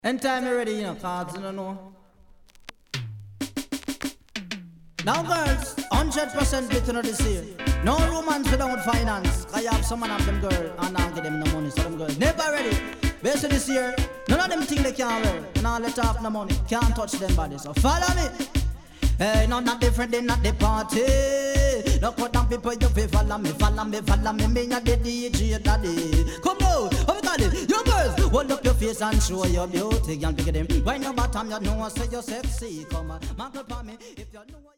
Anytime you're ready, cards, you know. Now, girls, 100% bitter this year. No romance without finance. I have some man of them girl and I'll give them no money. So them girls never ready. Basically this year, none of them think they can wear. And I'll let off no money. Can't touch them body. So follow me. Hey, no, not different, they not the party. No cut down people, you fi follow me, me not the DJ daddy. Come now, everybody, you girls, hold up your face and show your beauty. Can't pick them. When your bottom, you know, say you're sexy. Come on, man, for me, if you know.